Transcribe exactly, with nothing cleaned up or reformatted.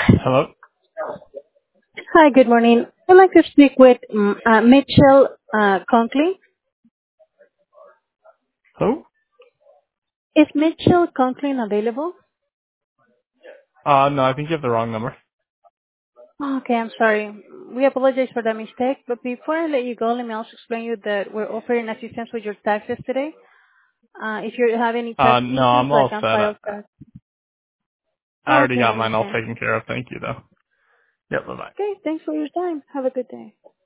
Hello? Hi, good morning. I'd like to speak with mm, uh, Mitchell uh, Conklin. Who? Is Mitchell Conklin available? Uh, no, I think you have the wrong number. Oh, okay, I'm sorry. We apologize for that mistake, but before I let you go, let me also explain you that we're offering assistance with your taxes today. Uh, if you have any Uh, tax no, questions, I'm like all set. I, unfiled tax. I Oh, already okay, I got mine all understand. taken care of. Thank you, though. Yep, bye-bye. Okay, thanks for your time. Have a good day.